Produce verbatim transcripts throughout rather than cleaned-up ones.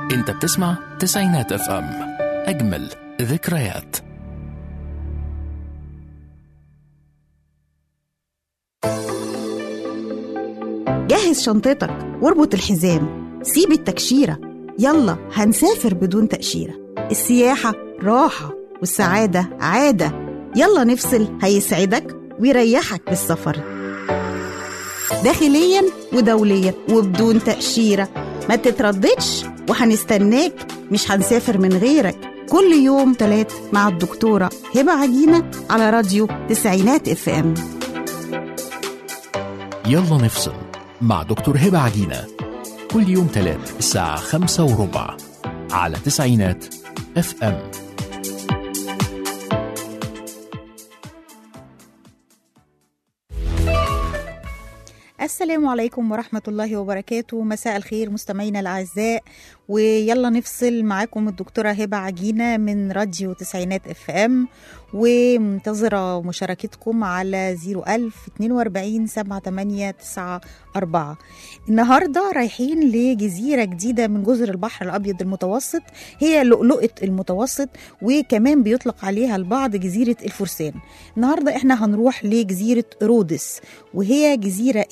انت بتسمع تسعينات اف ام، اجمل ذكريات. جهز شنطتك واربط الحزام، سيب التكشيرة، يلا هنسافر بدون تأشيرة. السياحة راحة والسعادة عادة، يلا نفصل هيسعدك ويريحك بالسفر، داخليا ودوليا وبدون تأشيرة. ما تترددش وهنستناك، مش هنسافر من غيرك. كل يوم تلات مع الدكتورة هبة عجينة على راديو تسعينات اف ام. يلا نفصل مع دكتور هبة عجينة كل يوم تلات الساعة خمسة وربع على تسعينات اف ام. السلام عليكم ورحمة الله وبركاته. مساء الخير مستمعينا الأعزاء، ويلا نفصل معاكم الدكتورة هبة عجينة من راديو تسعينات اف ام، ومنتظرة مشاركتكم على زيرو ألف اتنين واربعين سبعة تمانية تسعة أربعة. النهاردة رايحين لجزيرة جديدة من جزر البحر الأبيض المتوسط، هي لؤلؤة المتوسط، وكمان بيطلق عليها البعض جزيرة الفرسان. النهاردة احنا هنروح لجزيرة رودس، وهي جزيرة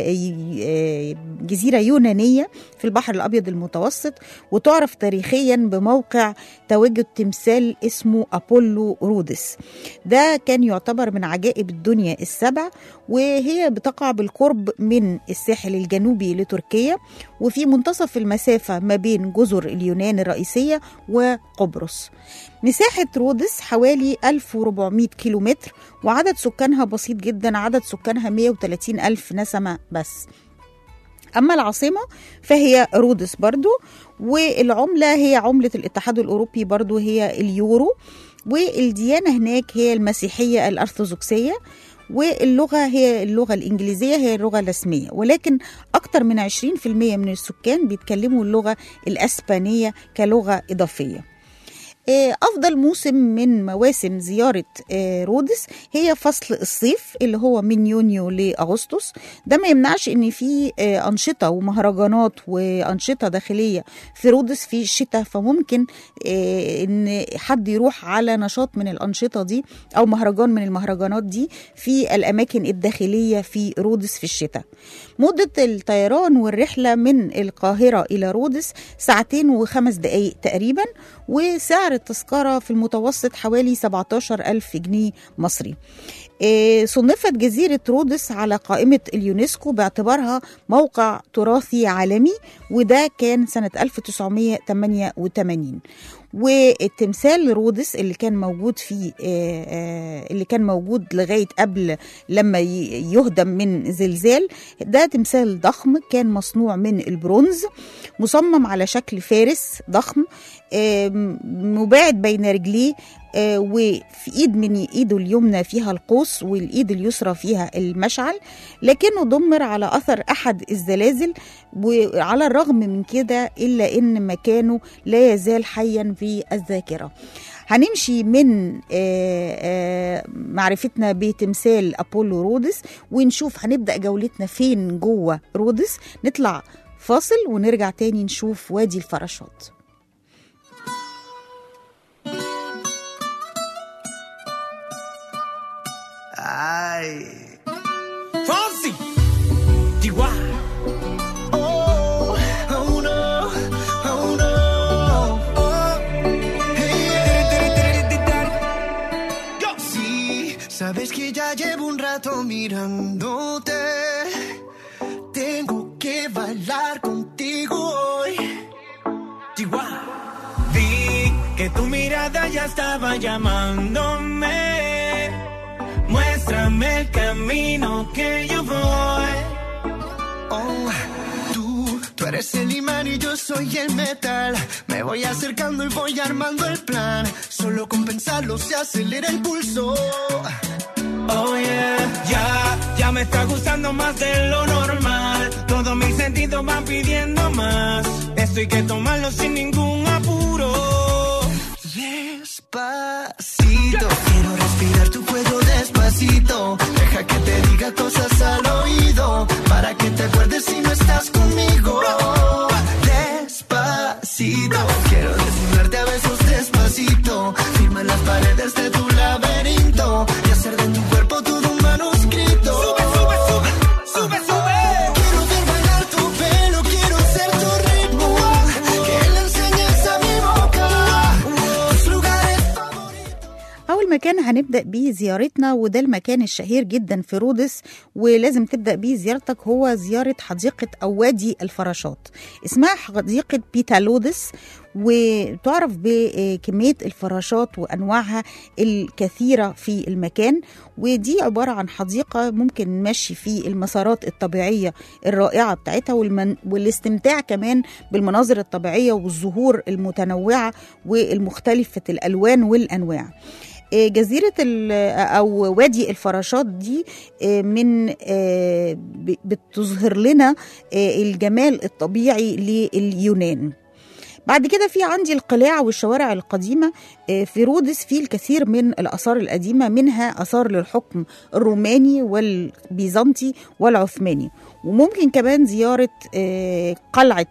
جزيرة يونانية في البحر الأبيض المتوسط، وتعرف تاريخيا بموقع تواجد تمثال اسمه أبولو رودس. ده كان يعتبر من عجائب الدنيا السبع، وهي بتقع بالقرب من الساحل الجنوبي لتركيا، وفي منتصف المسافة ما بين جزر اليونان الرئيسية وقبرص. مساحة رودس حوالي ألف وأربعمائة كيلومتر، وعدد سكانها بسيط جدا، عدد سكانها مائة وثلاثين ألف نسمة بس. أما العاصمة فهي رودس برضو، والعملة هي عملة الاتحاد الأوروبي برضو، هي اليورو، والديانة هناك هي المسيحية الأرثوذكسية، واللغة هي اللغة الإنجليزية هي اللغة الرسمية، ولكن أكثر من عشرين بالمئة من السكان بيتكلموا اللغة الأسبانية كلغة إضافية. أفضل موسم من مواسم زيارة رودس هي فصل الصيف اللي هو من يونيو لأغسطس. ده ما يمنعش إن في أنشطة ومهرجانات وأنشطة داخلية في رودس في الشتاء، فممكن إن حد يروح على نشاط من الأنشطة دي أو مهرجان من المهرجانات دي في الأماكن الداخلية في رودس في الشتاء. مدة الطيران والرحلة من القاهرة إلى رودس ساعتين وخمس دقايق تقريبا، وسعر التذكرة في المتوسط حوالي سبعة عشر ألف جنيه مصري. صنفت جزيرة رودس على قائمة اليونسكو باعتبارها موقع تراثي عالمي، وده كان سنة ألف وتسعمائة وثمانية وثمانين. والتمثال رودس اللي كان موجود فيه اللي كان موجود لغاية قبل لما يهدم من زلزال، ده تمثال ضخم كان مصنوع من البرونز، مصمم على شكل فارس ضخم مباعد بين رجليه، وفي ايد من ايده اليمنى فيها القوس والايد اليسرى فيها المشعل، لكنه دمر على اثر احد الزلازل. وعلى الرغم من كده الا ان مكانه لا يزال حيا في الذاكره. هنمشي من معرفتنا بتمثال أبولو رودس ونشوف هنبدأ جولتنا فين جوه رودس. نطلع فاصل ونرجع تاني نشوف وادي الفراشات. Ay, Fonsi, Chihuahua. Oh, oh no, oh no. Oh, hey, yo. Sí, sabes que ya llevo un rato mirándote. Tengo que bailar contigo hoy. Chihuahua. Vi que tu mirada ya estaba llamándome. Muéstrame el camino que yo voy. Oh, tú, tú eres el imán y yo soy el metal. Me voy acercando y voy armando el plan. Solo con pensarlo se acelera el pulso. Oh yeah, ya, ya me está gustando más de lo normal. Todos mis sentidos van pidiendo más. Esto hay que tomarlo sin ningún apuro. Despacito, quiero respirar tu fuego despacito. Deja que te diga cosas al oído, para que te acuerdes si no estás conmigo. Despacito, المكان هنبدأ بيه زيارتنا، وده المكان الشهير جدا في رودس ولازم تبدأ بيه زيارتك، هو زيارة حديقة أو وادي الفراشات. اسمها حديقة بيتالودس، وتعرف بكمية الفراشات وأنواعها الكثيرة في المكان. ودي عبارة عن حديقة ممكن نمشي في المسارات الطبيعية الرائعة بتاعتها والمن... والاستمتاع كمان بالمناظر الطبيعية والزهور المتنوعة والمختلفة الألوان والأنواع. جزيرة أو وادي الفراشات دي من بتظهر لنا الجمال الطبيعي لليونان. بعد كده في عندي القلاع والشوارع القديمة. في رودس في الكثير من الآثار القديمة، منها آثار للحكم الروماني والبيزنطي والعثماني. وممكن كمان زيارة قلعة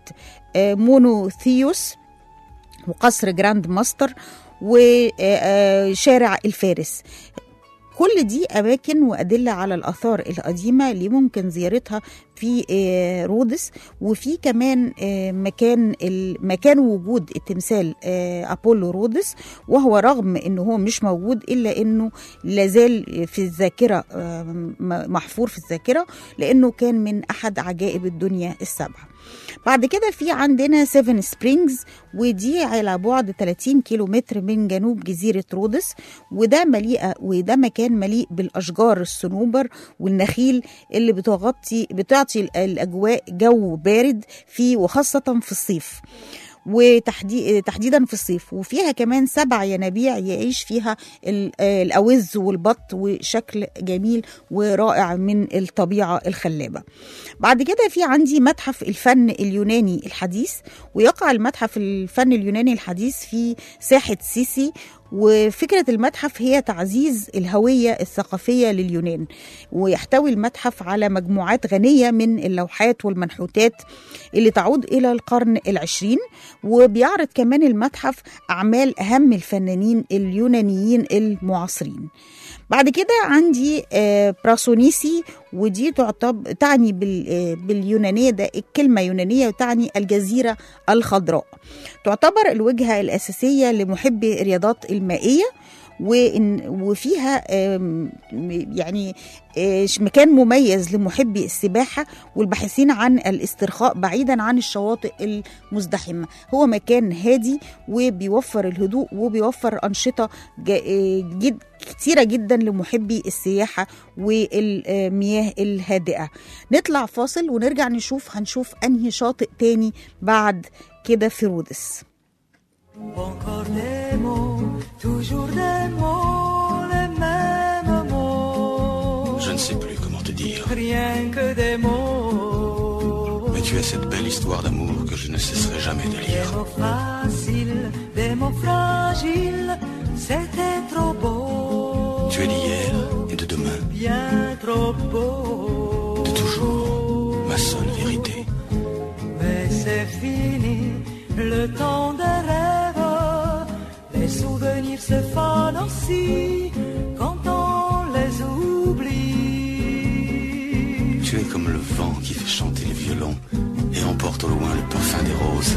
مونوثيوس وقصر جراند ماستر وشارع الفارس. كل دي أماكن وأدلة على الآثار القديمة اللي ممكن زيارتها في رودس. وفي كمان مكان مكان وجود التمثال أبولو رودس، وهو رغم أنه هو مش موجود إلا أنه لازال في الذاكرة، محفور في الذاكرة، لأنه كان من أحد عجائب الدنيا السبعة. بعد كده في عندنا سيفن سبرينجز، ودي على بعد ثلاثين كيلو متر من جنوب جزيرة رودس. وده مليئة وده مكان مليء بالأشجار الصنوبر والنخيل اللي بتغطي بتعطي الأجواء جو بارد فيه، وخاصة في الصيف وتحديدا في الصيف. وفيها كمان سبع ينابيع يعيش فيها الأوز والبط، وشكل جميل ورائع من الطبيعة الخلابة. بعد كده في عندي متحف الفن اليوناني الحديث، ويقع المتحف الفن اليوناني الحديث في ساحة سيسي. وفكرة المتحف هي تعزيز الهوية الثقافية لليونان، ويحتوي المتحف على مجموعات غنية من اللوحات والمنحوتات اللي تعود إلى القرن العشرين. وبيعرض كمان المتحف أعمال أهم الفنانين اليونانيين المعاصرين. بعد كده عندي براسونيسي، ودي تعتبر تعني باليونانية، ده الكلمة يونانية وتعني الجزيرة الخضراء. تعتبر الوجهة الأساسية لمحبي الرياضات المائية، وفيها يعني مكان مميز لمحبي السباحة والباحثين عن الاسترخاء بعيدا عن الشواطئ المزدحمة. هو مكان هادي وبيوفر الهدوء وبيوفر أنشطة جد كتيرة جدا لمحبي السياحة والمياه الهادئة. نطلع فاصل ونرجع نشوف هنشوف أنهي شاطئ تاني بعد كده في رودس. Encore des mots, toujours des mots, les mêmes mots. Je ne sais plus comment te dire. Rien que des mots. Mais tu as cette belle histoire d'amour que je ne cesserai jamais de lire. Des mots faciles, des mots fragiles, c'était trop beau. Tu es d'hier et de demain. Bien trop beau. De toujours, ma seule vérité. Mais c'est fini, le temps des rêves. Les souvenirs se fanent aussi quand on les oublie. Tu es comme le vent qui fait chanter les violons et emporte au loin le parfum des roses.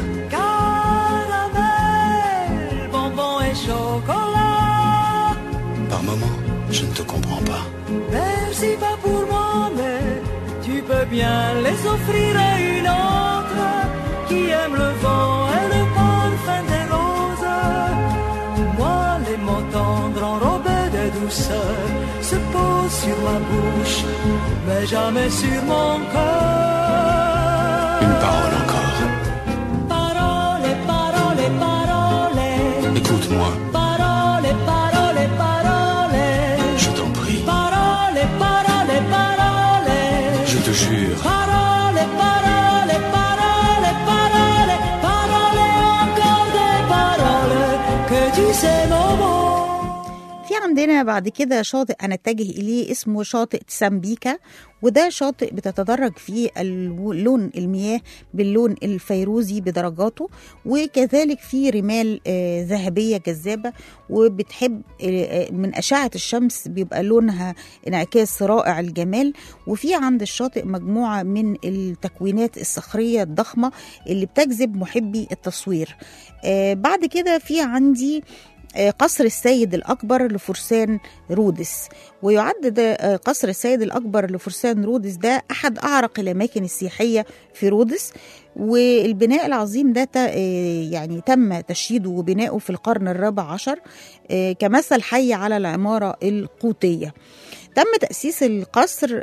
Caramel, bonbon et chocolat. Par moments, je ne te comprends pas. Merci pas pour moi, mais tu peux bien les offrir à une autre qui aime le vent et le parfum des roses. Moi, les mots tendres enrobés de douceur se posent sur ma bouche, mais jamais sur mon cœur. Une parole encore. Parole, parole, parole. Écoute-moi. Parole, parole, parole. Je t'en prie. Parole, parole, parole. Je te jure. Parole, parole, parole, parole. Parole, encore des paroles que tu sais nos mots. في عندنا بعد كده شاطئ هنتجه إليه اسمه شاطئ تسامبيكا، وده شاطئ بتتدرج فيه لون المياه باللون الفيروزي بدرجاته، وكذلك فيه رمال آه ذهبية جذابة وبتحب آه من أشعة الشمس بيبقى لونها انعكاس رائع الجمال. وفي عند الشاطئ مجموعة من التكوينات الصخرية الضخمة اللي بتجذب محبي التصوير. آه بعد كده في عندي قصر السيد الأكبر لفرسان رودس. ويعد قصر السيد الأكبر لفرسان رودس ده أحد أعرق الأماكن السياحية في رودس، والبناء العظيم ده يعني تم تشييده وبناؤه في القرن الرابع عشر كمثل حي على العمارة القوطية. تم تأسيس القصر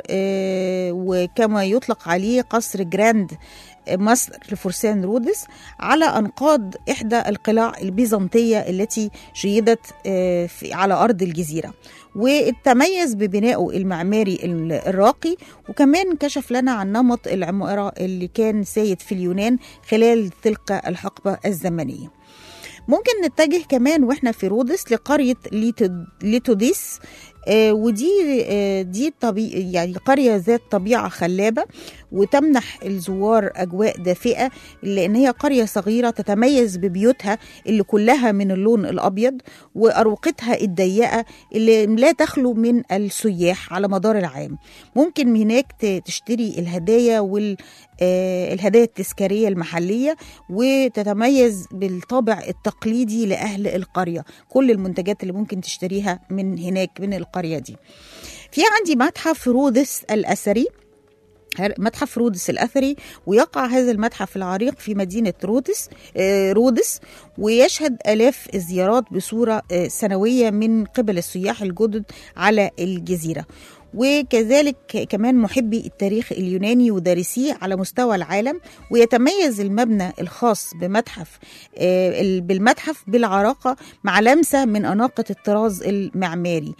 وكما يطلق عليه قصر جراند مصر لفرسان رودس على أنقاض إحدى القلاع البيزنطية التي شيدت على أرض الجزيرة، وتميز ببنائه المعماري الراقي، وكمان كشف لنا عن نمط العمارة اللي كان سايد في اليونان خلال تلك الحقبة الزمنية. ممكن نتجه كمان واحنا في رودس لقرية ليتوديس، آه ودي آه دي طبيعي يعني قرية ذات طبيعة خلابة وتمنح الزوار أجواء دافئة، لأن هي قرية صغيرة تتميز ببيوتها اللي كلها من اللون الأبيض وأروقتها الضيقة اللي لا تخلو من السياح على مدار العام. ممكن هناك تشتري الهدايا والهدايا التذكارية المحلية، وتتميز بالطابع التقليدي لأهل القرية. كل المنتجات اللي ممكن تشتريها من هناك من القرية دي. في عندي متحف رودس الأثري، متحف رودس الأثري، ويقع هذا المتحف العريق في مدينة رودس رودس ويشهد آلاف الزيارات بصورة سنوية من قبل السياح الجدد على الجزيرة. وكذلك كمان محبي التاريخ اليوناني ودارسيه على مستوى العالم. ويتميز المبنى الخاص بمتحف بالمتحف بالعراقة مع لمسة من أناقة الطراز المعماري.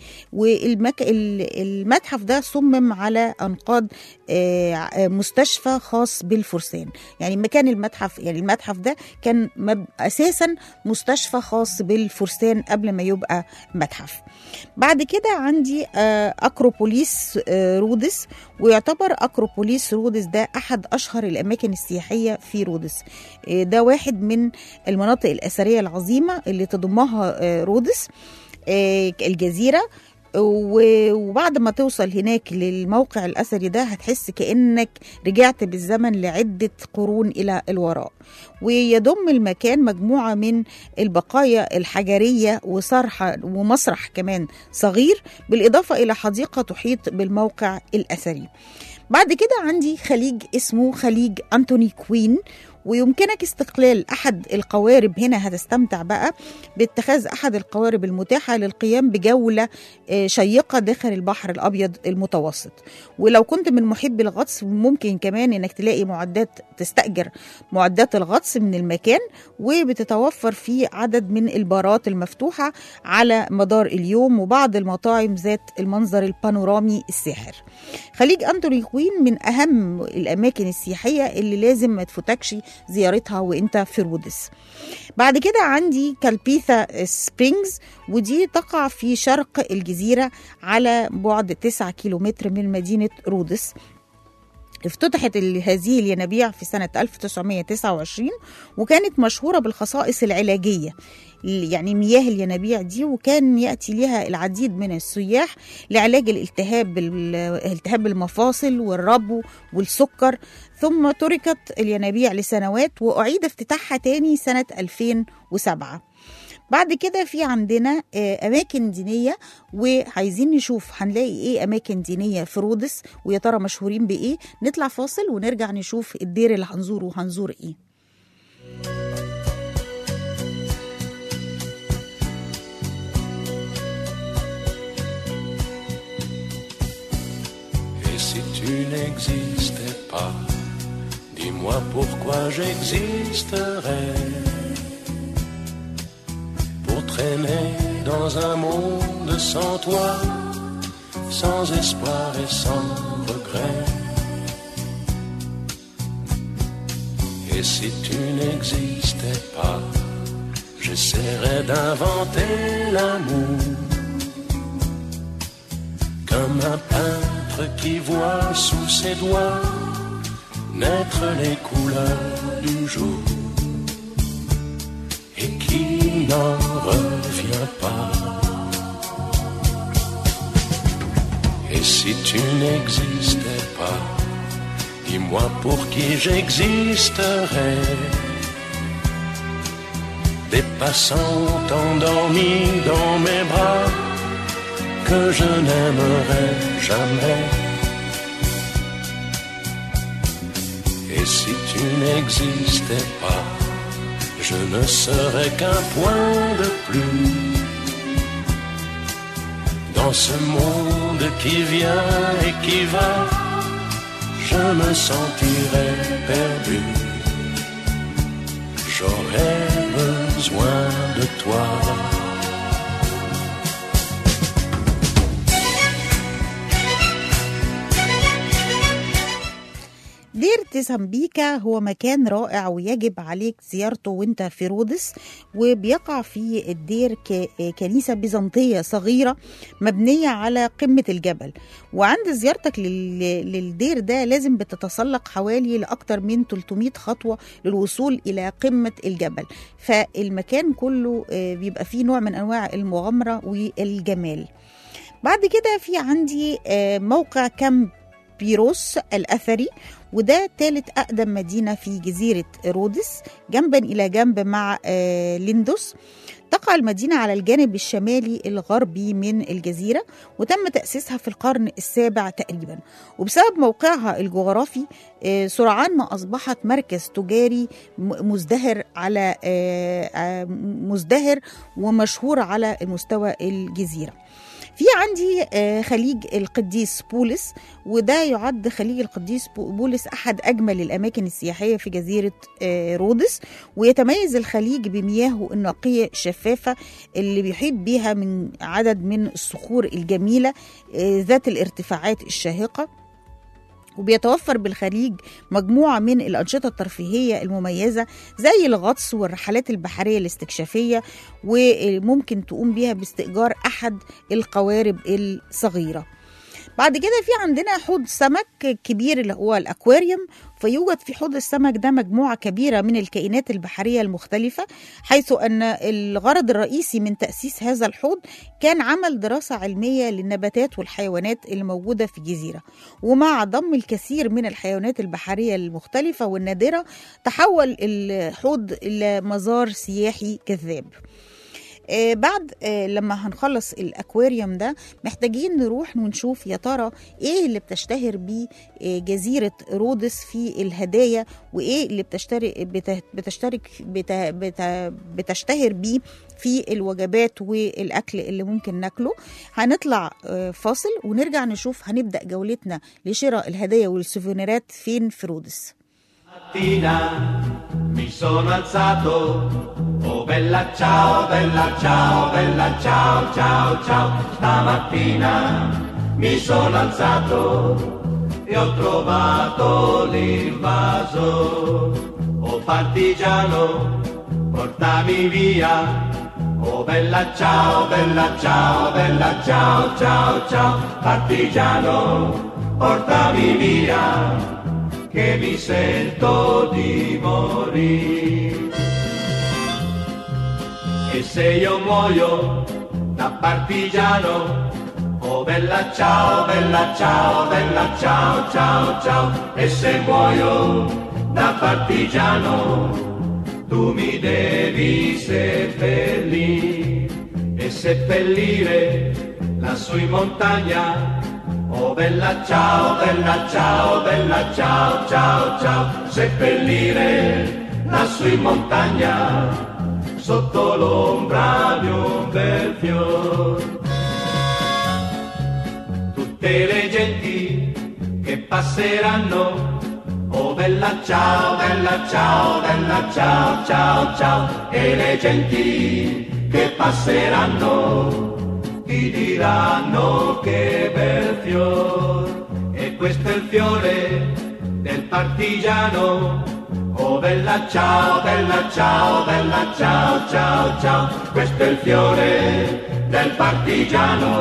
والمتحف ده صمم على أنقاض مستشفى خاص بالفرسان، يعني مكان المتحف يعني المتحف ده كان أساسا مستشفى خاص بالفرسان قبل ما يبقى متحف. بعد كده عندي أكروبوليس رودس، ويعتبر أكروبوليس رودس ده أحد أشهر الأماكن السياحية في رودس. ده واحد من المناطق الأثرية العظيمة اللي تضمها رودس الجزيرة. وبعد ما توصل هناك للموقع الأثري ده هتحس كأنك رجعت بالزمن لعدة قرون إلى الوراء. ويضم المكان مجموعة من البقايا الحجرية وصرح ومسرح كمان صغير، بالإضافة إلى حديقة تحيط بالموقع الأثري. بعد كده عندي خليج اسمه خليج أنتوني كوين، ويمكنك استقلال أحد القوارب. هنا هتستمتع بقى باتخاذ أحد القوارب المتاحة للقيام بجولة شيقة داخل البحر الأبيض المتوسط. ولو كنت من محبي الغطس ممكن كمان إنك تلاقي معدات تستأجر معدات الغطس من المكان، وبتتوفر فيه عدد من البارات المفتوحة على مدار اليوم وبعض المطاعم ذات المنظر البانورامي الساحر. خليج أنتوني كوين من أهم الأماكن السياحية اللي لازم ما تفوتكش زيارتها وانت في رودس. بعد كده عندي كالبيثا سبرينجز، ودي تقع في شرق الجزيرة على بعد تسعة كيلومتر من مدينة رودس. افتتحت هذه الينابيع في سنة ألف وتسعمائة وتسعة وعشرين، وكانت مشهورة بالخصائص العلاجية يعني مياه الينابيع دي، وكان يأتي لها العديد من السياح لعلاج الالتهاب التهاب المفاصل والربو والسكر. ثم تركت الينابيع لسنوات وأعيد افتتاحها تاني سنة ألفين وسبعة. بعد كده في عندنا أماكن دينية، وعايزين نشوف هنلاقي إيه أماكن دينية في رودس ويا ترى مشهورين بإيه. نطلع فاصل ونرجع نشوف الدير اللي هنزوره وهنزور إيه. Et si tu n'existais pas, dis-moi pourquoi j'existerais. Pour traîner dans un monde sans toi, sans espoir et sans regret. Et si tu n'existais pas, j'essaierais d'inventer l'amour, comme un peintre qui voit sous ses doigts naître les couleurs du jour et qui n'en revient pas. Et si tu n'existais pas, dis-moi pour qui j'existerais. des passants endormis dans mes bras que je n'aimerai jamais. Et si tu n'existais pas, je ne serais qu'un point de plus dans ce monde qui vient et qui va. Je me sentirais perdu. J'aurais besoin de toi. دير تسامبيكا هو مكان رائع ويجب عليك زيارته وانت في رودس، وبيقع في الدير كنيسة بيزنطية صغيرة مبنية على قمة الجبل. وعند زيارتك للدير ده لازم بتتسلق حوالي لأكثر من ثلاثمائة خطوة للوصول إلى قمة الجبل، فالمكان كله بيبقى فيه نوع من أنواع المغامرة والجمال. بعد كده في عندي موقع كامب بيروس الأثري، وده ثالث أقدم مدينة في جزيرة رودس جنبا إلى جنب مع ليندوس. تقع المدينة على الجانب الشمالي الغربي من الجزيرة، وتم تأسيسها في القرن السابع تقريبا. وبسبب موقعها الجغرافي سرعان ما أصبحت مركز تجاري مزدهر على مزدهر ومشهور على المستوى الجزيرة. في عندي خليج القديس بولس، وده يعد خليج القديس بولس أحد أجمل الأماكن السياحية في جزيرة رودس، ويتميز الخليج بمياهه النقية الشفافة اللي بيحيط بها من عدد من الصخور الجميلة ذات الارتفاعات الشاهقة. وبيتوفر بالخليج مجموعة من الأنشطة الترفيهية المميزة زي الغطس والرحلات البحرية الاستكشافية، وممكن تقوم بيها باستئجار أحد القوارب الصغيرة. بعد كده في عندنا حوض سمك كبير اللي هو الأكواريوم، فيوجد في حوض السمك ده مجموعة كبيرة من الكائنات البحرية المختلفة، حيث أن الغرض الرئيسي من تأسيس هذا الحوض كان عمل دراسة علمية للنباتات والحيوانات اللي موجودة في الجزيرة. ومع ضم الكثير من الحيوانات البحرية المختلفة والنادرة تحول الحوض إلى مزار سياحي جذاب. آه بعد آه لما هنخلص الأكواريوم ده محتاجين نروح ونشوف يا ترى ايه اللي بتشتهر بيه آه جزيرة رودس في الهدايا، وايه اللي بتشترك بتشترك بت بت بتشتهر بيه في الوجبات والأكل اللي ممكن ناكله. هنطلع آه فاصل ونرجع نشوف هنبدأ جولتنا لشراء الهدايا والسوفينيرات فين في رودس. Mi sono alzato, oh bella ciao, bella ciao, bella ciao, ciao, ciao. Stamattina mi sono alzato e ho trovato l'invaso. Oh partigiano, portami via. Oh bella ciao, bella ciao, bella ciao, ciao, ciao. Partigiano, portami via, che mi sento di morire. E se io muoio da partigiano, oh bella ciao, bella ciao, bella ciao, ciao, ciao. E se muoio da partigiano, tu mi devi seppellire. E seppellire lassù in montagna. Oh bella ciao, bella ciao, bella ciao, ciao, ciao. Seppellire lassù in montagna, sotto l'ombra di un bel fior. Tutte le genti che passeranno, oh bella ciao, bella ciao, bella ciao, ciao, ciao. E le genti che passeranno ti diranno che bel fior, e questo è il fiore del partigiano. Oh bella ciao, bella ciao, bella ciao, ciao, ciao. Questo è il fiore del partigiano,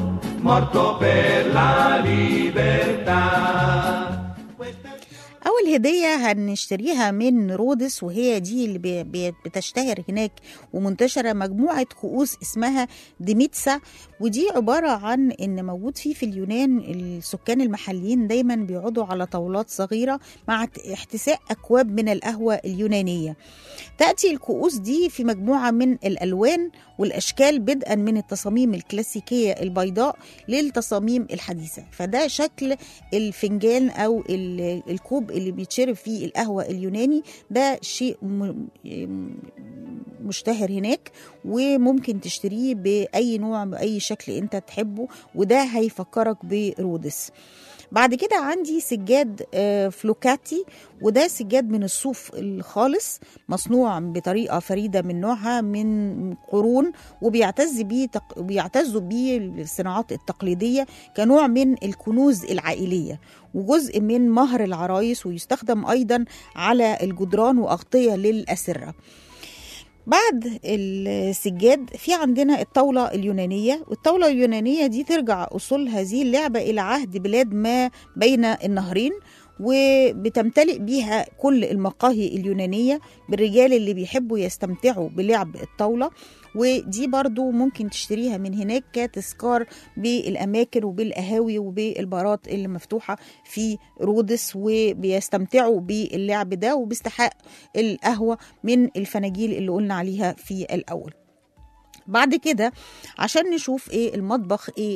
morto per la libertà. أول أول هدية هنشتريها من رودس، وهي دي اللي بي- بي- بتشتهر هناك ومنتشرة، مجموعة كؤوس اسمها ديميتسا. ودي عبارة عن إن موجود فيه في اليونان السكان المحليين دايما بيقعدوا على طاولات صغيرة مع احتساء أكواب من القهوة اليونانية. تأتي الكؤوس دي في مجموعة من الألوان والأشكال، بدءا من التصاميم الكلاسيكية البيضاء للتصاميم الحديثة. فده شكل الفنجان أو ال- الكوب اللي بيتشرب فيه القهوة اليوناني. ده شيء م- مشتهر هناك، وممكن تشتريه بأي نوع بأي شكل أنت تحبه، وده هيفكرك برودس. بعد كده عندي سجاد آه، فلوكاتي، وده سجاد من الصوف الخالص، مصنوع بطريقة فريدة من نوعها من قرون، وبيعتز بيه تق... بيعتزوا بيه الصناعات التقليدية كنوع من الكنوز العائلية وجزء من مهر العرايس، ويستخدم أيضا على الجدران وأغطية للأسرة. بعد السجاد في عندنا الطاولة اليونانية، والطاولة اليونانية دي ترجع أصول هذه اللعبة إلى عهد بلاد ما بين النهرين، وبتمتلئ بيها كل المقاهي اليونانية بالرجال اللي بيحبوا يستمتعوا بلعب الطاولة. ودي برضو ممكن تشتريها من هناك كتذكار بالأماكن وبالقهاوي وبالبارات اللي مفتوحة في رودس، وبيستمتعوا باللعب ده وباستحقاق القهوة من الفناجيل اللي قلنا عليها في الأول. بعد كده عشان نشوف ايه المطبخ ايه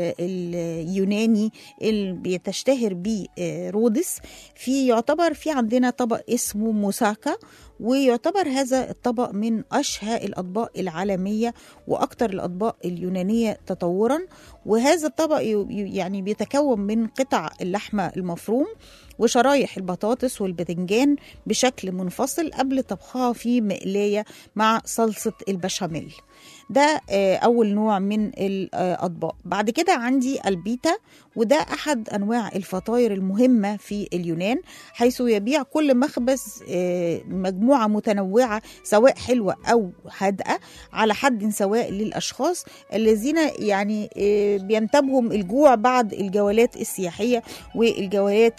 اليوناني اللي بيتشتهر بيه رودس، في يعتبر في عندنا طبق اسمه موساكا، ويعتبر هذا الطبق من أشهى الأطباق العالمية وأكثر الأطباق اليونانية تطورا. وهذا الطبق يعني بيتكون من قطع اللحمة المفروم وشرايح البطاطس والباذنجان بشكل منفصل قبل طبخها في مقلاية مع صلصة البشاميل. ده أول نوع من الأطباق. بعد كده عندي البيتا، وده أحد أنواع الفطاير المهمة في اليونان، حيث يبيع كل مخبز مجموعة متنوعة سواء حلوة أو هادئة على حد سواء للأشخاص الذين يعني بينتابهم الجوع بعد الجولات السياحية والجولات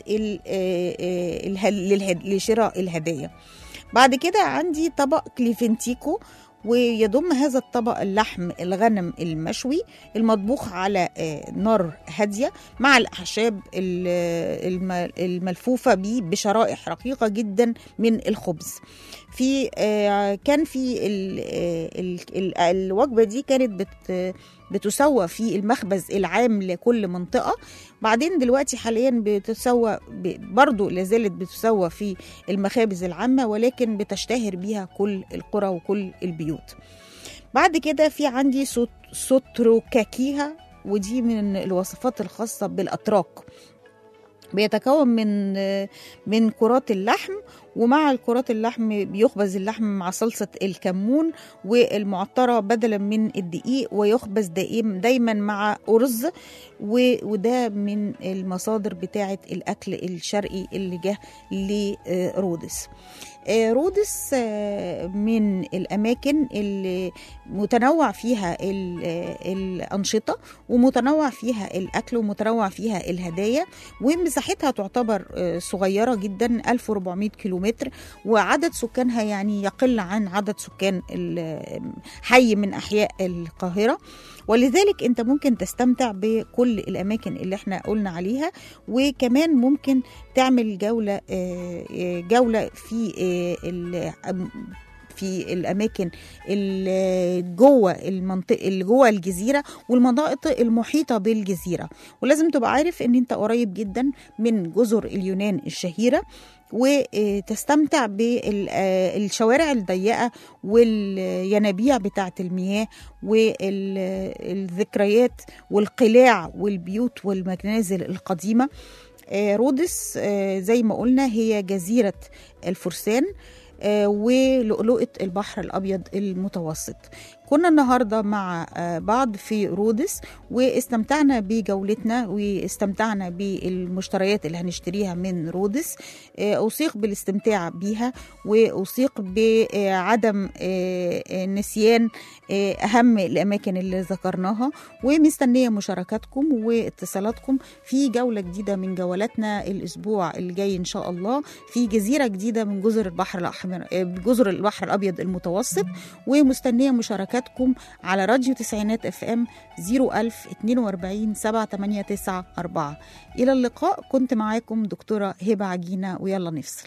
لشراء الهدايا. بعد كده عندي طبق كليفنتيكو، ويضم هذا الطبق اللحم الغنم المشوي المطبوخ على نار هادية مع الأعشاب الملفوفة به بشرائح رقيقة جدا من الخبز. في كان في الوجبة دي كانت بت بتسوى في المخبز العام لكل منطقة، بعدين دلوقتي حاليا بتسوى برضو لازالت بتسوى في المخابز العامة، ولكن بتشتهر بيها كل القرى وكل البيوت. بعد كده في عندي سوتروكاكيها، ودي من الوصفات الخاصة بالأتراك، بيتكون من من كرات اللحم، ومع الكرات اللحم بيخبز اللحم مع صلصة الكمون والمعطرة بدلا من الدقيق، ويخبز دائم دايما مع أرز، وده من المصادر بتاعة الأكل الشرقي اللي جه لرودس. رودس من الأماكن اللي متنوع فيها الأنشطة ومتنوع فيها الأكل ومتنوع فيها الهدايا، ومساحتها تعتبر صغيرة جدا ألف وأربعمائة كيلومتر، وعدد سكانها يعني يقل عن عدد سكان حي من أحياء القاهرة، ولذلك انت ممكن تستمتع بكل الأماكن اللي احنا قلنا عليها. وكمان ممكن تعمل جولة جولة في في الأماكن اللي جوه المنطقة اللي جوه الجزيرة والمناطق المحيطة بالجزيرة، ولازم تبقى عارف ان انت قريب جدا من جزر اليونان الشهيرة، وتستمتع بالشوارع الضيقة والينابيع بتاعة المياه والذكريات والقلاع والبيوت والمنازل القديمة. رودس زي ما قلنا هي جزيرة الفرسان ولؤلؤة البحر الأبيض المتوسط. كنا النهاردة مع بعض في رودس واستمتعنا بجولتنا واستمتعنا بالمشتريات اللي هنشتريها من رودس. أوثيق بالاستمتاع بيها وأوثيق بعدم نسيان أهم الأماكن اللي ذكرناها، ومستنية مشاركاتكم واتصالاتكم في جولة جديدة من جولاتنا الأسبوع الجاي إن شاء الله في جزيرة جديدة من جزر البحر الأحمر، جزر البحر الأبيض المتوسط. ومستنية مشاركاتكم على راديو تسعينات اف ام صفر ألف اتنين وأربعين سبعة تمانية تسعة أربعة. إلى اللقاء، كنت معاكم دكتورة هبة عجينة، ويلا نفصل.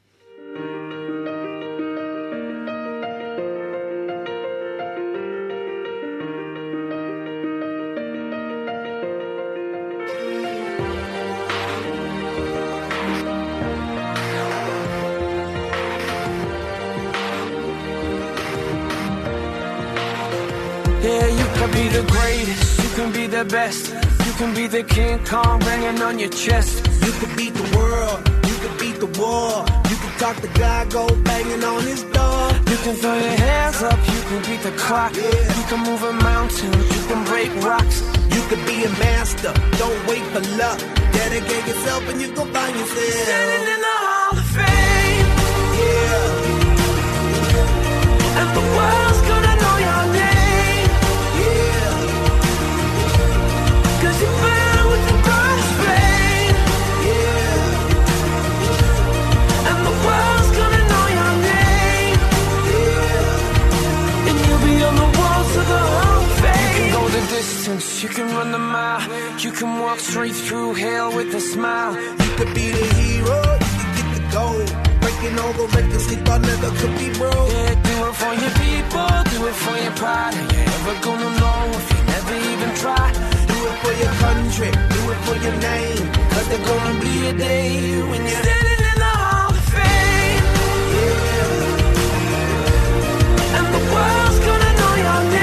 Yeah, you can be the greatest, you can be the best, you can be the King Kong banging on your chest. You can beat the world, you can beat the war, you can talk the guy, go banging on his door. You can throw your hands up, you can beat the clock, yeah. You can move a mountain, you can break rocks. You can be a master, don't wait for luck. Dedicate yourself and you go find yourself standing in the Hall of Fame. Yeah. And the world's gonna know your name. You can run the mile, you can walk straight through hell with a smile. You could be the hero, you can get the gold, breaking all the records we thought never could be broke. Yeah, do it for your people, do it for your pride. Are you ever gonna know if you never even try? Do it for your country, do it for your name, cause there's gonna be a day when you're standing in the Hall of Fame. Yeah. And the world's gonna know your name.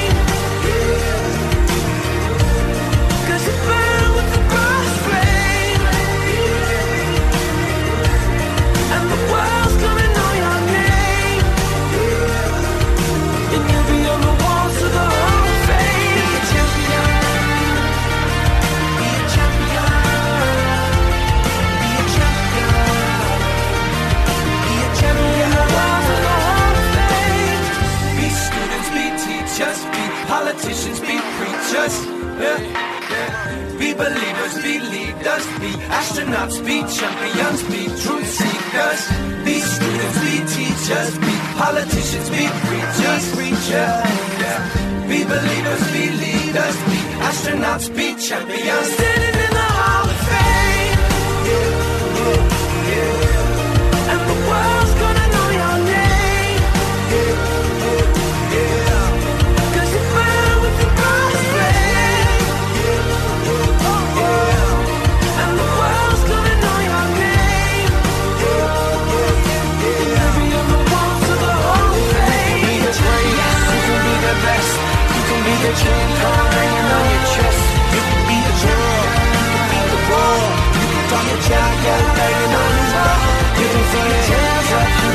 Politicians be preachers, yeah, yeah. Be believers, be leaders, be astronauts, be champions, be truth seekers. Be students, be teachers, be politicians, be preachers, preachers, yeah. Be believers, be leaders, be astronauts, be champions. Standing in the Hall of Fame, yeah, yeah, yeah. And the world's gonna know your name, yeah, yeah, yeah. The King Kong hanging on your chest. You can be the world, you can beat the war, you can talk a child, go banging on his door. You can throw your hands up.